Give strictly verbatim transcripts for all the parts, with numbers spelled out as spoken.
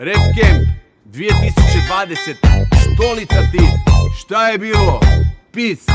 Rap Camp dvije tisuće dvadesete. Stolica ti, šta je bilo? Peace.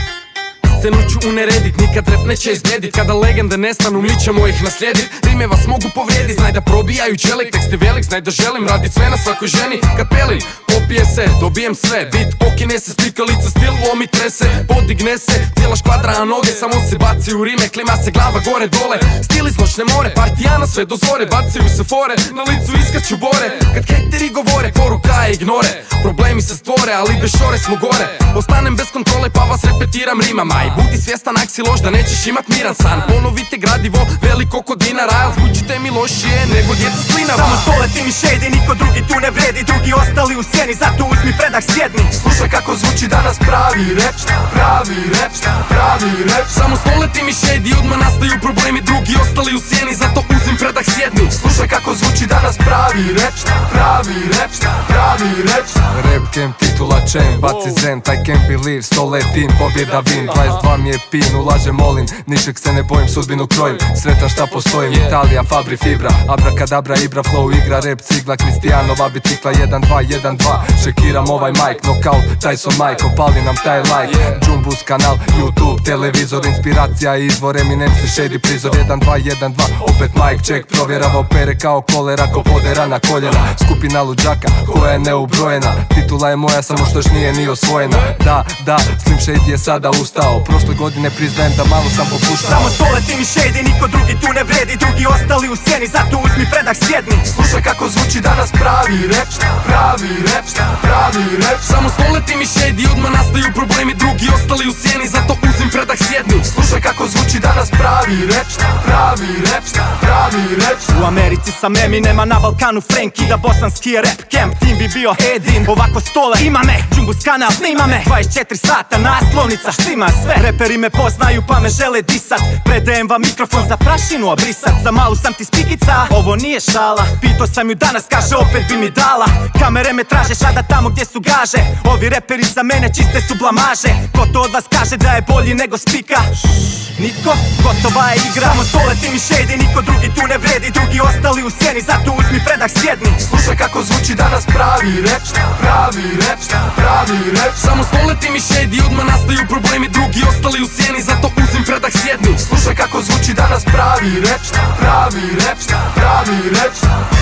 Scenu ću uneredit, nikad rap neće izbjedit. Kada legende nestanu, mi ćemo ih naslijedit. Rime vas mogu povrijedit, znaj da probijaju čelik. Tekst je velik, znaj da želim radit sve na svakoj ženi. Kad pelim, popije se, dobijem sve. Bit pokine se, spikalica stil lomi trese. Podigne se, cijela škvadra na noge. Samo se baci u rime, klima se glava gore dole. Stil iz noćne more, partijana sve do zore. Bacaju se fore, na licu iskaču bore. Kad hejteri govore, poruka je ignore. Problemi se stvore, ali bez šore smo gore. Ostanem bez kontrole pa vas repetiram rimama. I budi svjestan ak si loš da nećeš imat miran san. Ponovite gradivo veliko kod dinara, al zvučite mi lošije nego djeca slinava. Samo stoleti mi shady, niko drugi tu ne vredi. Drugi ostali u sjeni, zato uzmi predah sjedni. Slušaj kako zvuči danas pravi rap, pravi rap, pravi rap. Samo stoleti mi shady, odmah nastaju problemi. Drugi ostali u sjeni, zato uzmi predah sjedni. Slušaj kako zvuči danas pravi rap, pravi rap, pravi rap. Rap Camp titula chain, baci zen, taj can't believe. Stoletim, pobjeda vin, dvadeset dva mi je pin, ulažem molin. Ničeg se ne bojim, sudbinu krojim. Sretan šta postojim, Italija, Fabri, Fibra. Abrakadabra, Ibra, flow, igra, rap, cigla. Kristijanova bicikla, jedan dva, jedan dva. Šekiram ovaj mic, knockout, Tyson Mike. Opali nam taj like, Jumbus kanal, YouTube, televizor. Inspiracija i izvor, eminentni shady prizor. Jedan dva, jedan dva, opet mic check. Provjerava opere kao kolera, ko podera na koljena. Skupina luđaka, koja je neubrojena. Titula je moja, samo što još nije ni osvojena. Da, da, Slim Shady je sada ustao. Prošle godine priznajem da malo sam popuštao. Samo stoleti mi shady, niko drugi tu ne vredi. Drugi ostali u sjeni, zato uzmi predah sjedni. Slušaj kako zvuči danas pravi rap, pravi rap, pravi rap. Samo stoleti mi shady, odmah nastaju problemi. Drugi ostali u sjeni, zato uzmi predah sjedni. Slušaj kako zvuči danas pravi rap, pravi rap, pravi rap. U Americi sam Eminema, na Balkanu Franky. Da bosanski je rap camp, tim bi bio Edin. Ovako stole, ima me, Jumbus kanal, snima me. dvadeset četiri sata, naslovnica, štima sve. Reperi me poznaju pa me žele disat. Predajem vam mikrofon za prašinu obrisat. Za malu sam ti spikica, ovo nije šala. Pitao sam ju danas, kaže opet bi mi dala. Kamere me traže, šada tamo gdje su gaže. Ovi reperi za mene čiste su blamaže. Ko to od vas kaže da je bolji nego spika? Nitko, gotova je igra. Samo stoleti mi shady, niko drugi tu ne vredi. Drugi ostali u sjeni, zato uzmi predah sjedni. Slušaj kako zvuči danas pravi rap, pravi rap, pravi rap. Samo stoleti mi shady, odmah nastaju problemi. Drugi ostali u sjeni, zato uzmi predah sjedni. Slušaj kako zvuči danas pravi rap, pravi rap, pravi rap.